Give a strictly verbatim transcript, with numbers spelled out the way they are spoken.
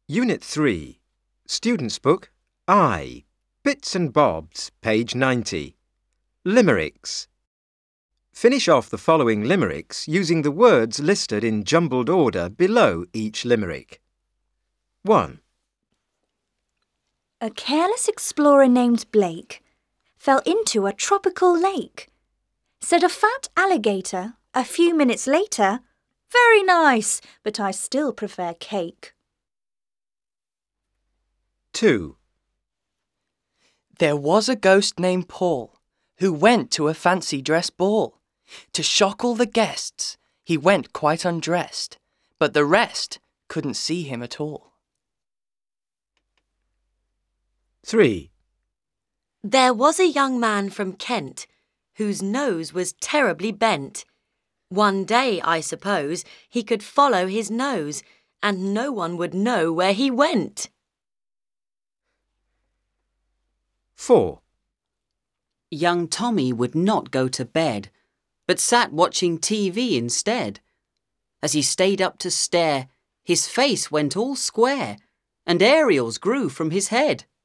Unit three, Student's Book, I, Bits and Bobs, page ninety. Limericks. Finish off the following limericks using the words listed in jumbled order below each limerick. one. A careless explorer named Blake fell into a tropical lake. Said a fat alligator a few minutes later, "Very nice, but I still prefer cake." two. There was a ghost named Paul who went to a fancy dress ball. To shock all the guests, he went quite undressed, but the rest couldn't see him at all. three. There was a young man from Kent whose nose was terribly bent. One day, I suppose, he could follow his nose and no one would know where he went. four. Young Tommy would not go to bed, but sat watching T V instead. As he stayed up to stare, his face went all square, and aerials grew from his head.